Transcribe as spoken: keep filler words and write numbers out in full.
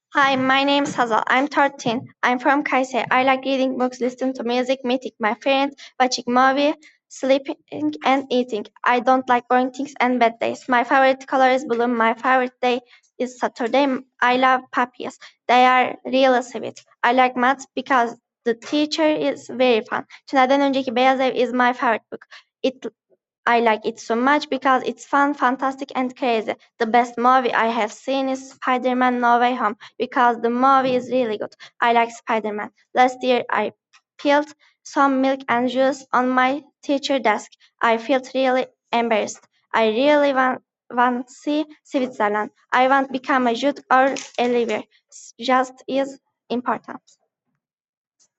Hi, my name is Hazal. I'm thirteen. I'm from Kayseri. I like reading books, listening to music, meeting my friends, watching movie, sleeping, and eating. I don't like boring things and bad days. My favorite color is blue. My favorite day is Saturday. I love puppies. They are really sweet. I like maths because the teacher is very fun. Tüner'den önceki Beyaz Ev is my favorite book. It I like it so much because it's fun, fantastic, and crazy. The best movie I have seen is Spider-Man No Way Home because the movie is really good. I like Spider-Man. Last year I spilled some milk and juice on my teacher desk. I felt really embarrassed. I really want want to see Switzerland. I want to become a judge or a lawyer. Just is important.